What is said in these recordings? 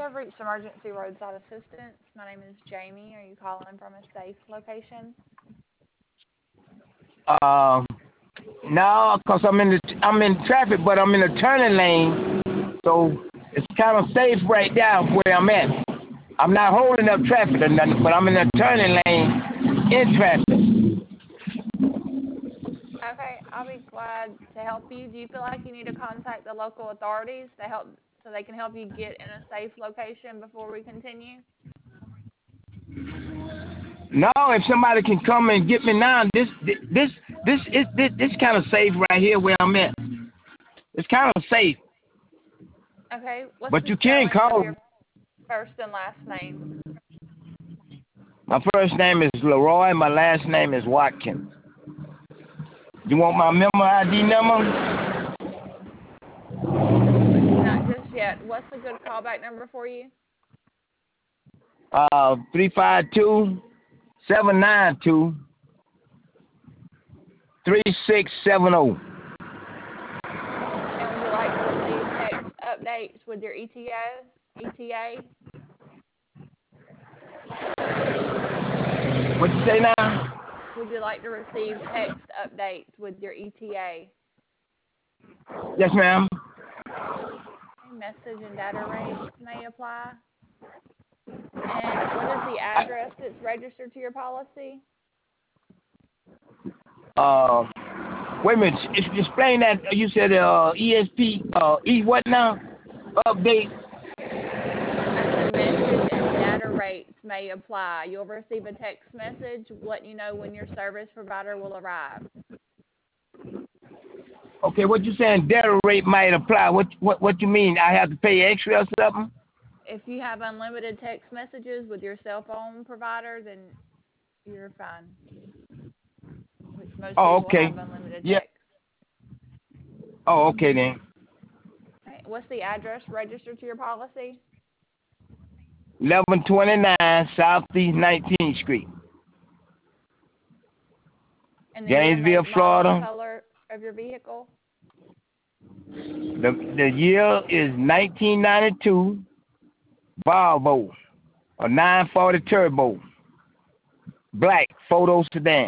have reached emergency roadside assistance. My name is Jamie. Are you calling from a safe location? Uh, no, cause I'm in traffic, but I'm in a turning lane, so it's kind of safe right now where I'm at. I'm not holding up traffic or nothing, but I'm in a turning lane in traffic. Okay, I'll be glad to help you. Do you feel like you need to contact the local authorities to help so they can help you get in a safe location before we continue? No, if somebody can come and get me now, this kind of safe right here where I'm at. It's kind of safe, Okay, what's but the you can spelling of call. your first and last name? My first name is Leroy. My last name is Watkins. You want my member ID number? Not just yet. What's a good callback number for you? 352-792-3670. And would you like to receive text updates with your ETA? What you say now? Would you like to receive text updates with your ETA? Yes, ma'am. Okay, message and data rates may apply. And what is the address that's registered to your policy? Uh, Wait a minute. Explain that. You said ESP. E what now? Update. I said message and data rates may apply. You'll receive a text message letting you know when your service provider will arrive. Okay, what you saying? Data rate might apply. What you mean? I have to pay extra or something? If you have unlimited text messages with your cell phone provider, then you're fine. Which most Oh, people okay. have unlimited Yeah. text. Oh, okay then. Right. What's the address registered to your policy? 1129 Southeast 19th Street, And the year, Gainesville, make, model, and Florida. color of your vehicle? The year is 1992 Volvo, a 940 Turbo, black photo sedan.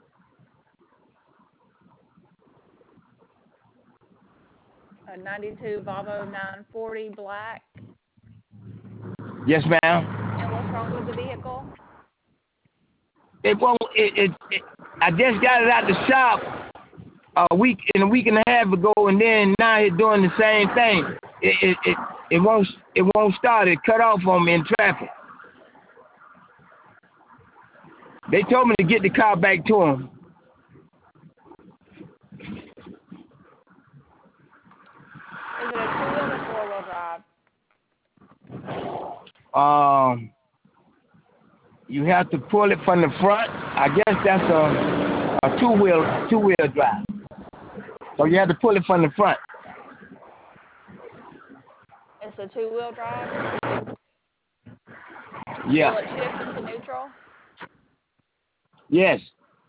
A 92 Volvo 940 black. Yes, ma'am. And what's wrong with the vehicle? It won't. I just got it out the shop a week and a half ago, and then now it's doing the same thing. It won't start. It cut off on me in traffic. They told me to get the car back to them. Is it a two-wheel or four-wheel drive? You have to pull it from the front. I guess that's a two-wheel drive. So you have to pull it from the front. It's a two-wheel drive? Yeah. Will it shift into neutral? Yes.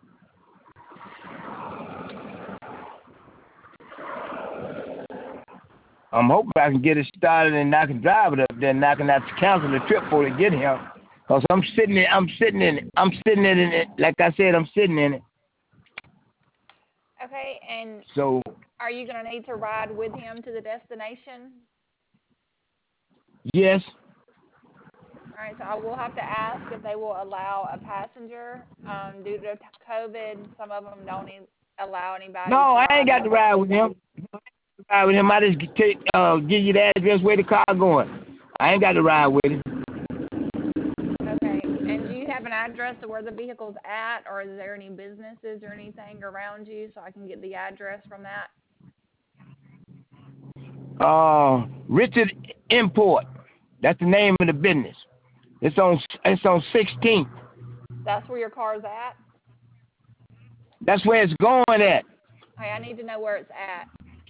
I'm hoping I can get it started and I can drive it up there and I can have to cancel the trip before they get here. Because I'm sitting in it. Like I said, I'm sitting in it. Okay, and So are you going to need to ride with him to the destination? yes. All right, so I will have to ask if they will allow a passenger. Due to COVID, some of them don't allow anybody to No, I ain't ride got to with them. ride with him. I just give you the address where the car going. I ain't got to ride with him. Okay, and do you have an address to where the vehicle's at, or is there any businesses or anything around you so I can get the address from that? Richard Import. That's the name of the business. It's on 16th. That's where your car's at? That's where it's going at. Hey, I need to know where it's at.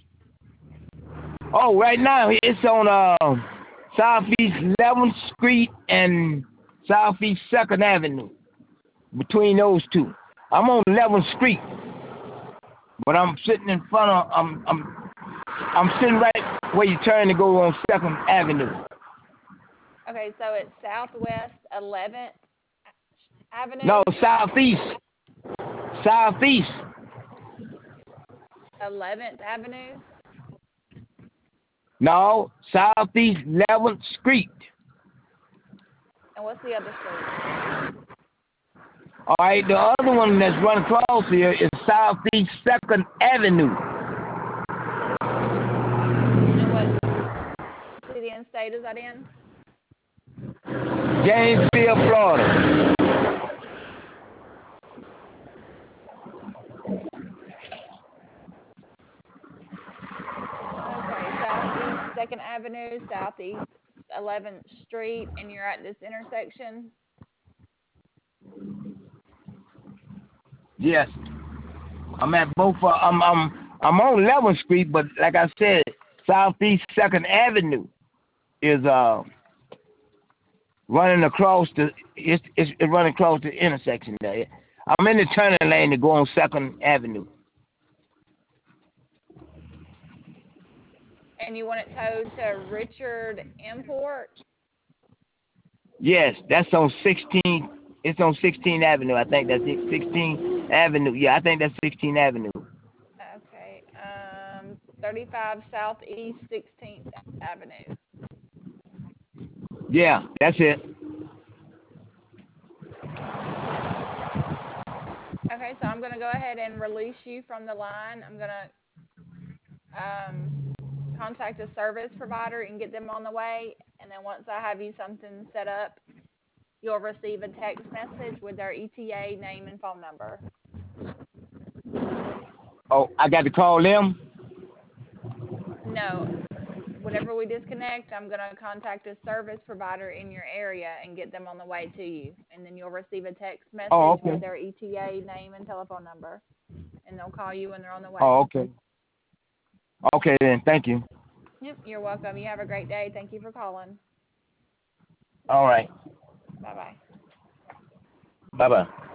Oh, right now it's on Southeast 11th Street and Southeast 2nd Avenue. Between those two, I'm on 11th Street, but I'm sitting in front of I'm sitting right where you turn to go on 2nd Avenue. Okay, so it's Southwest 11th Avenue. No, southeast. Southeast. 11th Avenue. No, southeast 11th Street. And what's the other street? All right, the other one that's running across here is southeast 2nd Avenue. And what city and state is that in? Gainesville, Florida. Okay, Southeast 2nd Avenue, Southeast 11th Street, and you're at this intersection? Yes. I'm at both. I'm on 11th Street, but like I said, southeast 2nd Avenue is running across the. It's running across the intersection there. I'm in the turning lane to go on 2nd Avenue. And you want it towed to Richard Import? Yes, that's on 16. It's on 16th Avenue. I think that's it. 16th Avenue. Yeah, I think that's 16th Avenue. Okay. 35 Southeast 16th Avenue. Yeah, that's it. Okay, so I'm going to go ahead and release you from the line. I'm going to contact a service provider and get them on the way. And then once I have you something set up, you'll receive a text message with their ETA name and phone number. Oh, I got to call them? No. Whenever we disconnect, I'm going to contact a service provider in your area and get them on the way to you. And then you'll receive a text message with their ETA name and telephone number. And they'll call you when they're on the way. Oh, okay. Okay, then. Thank you. Yep, you're welcome. You have a great day. Thank you for calling. All right. Bye-bye. Bye-bye.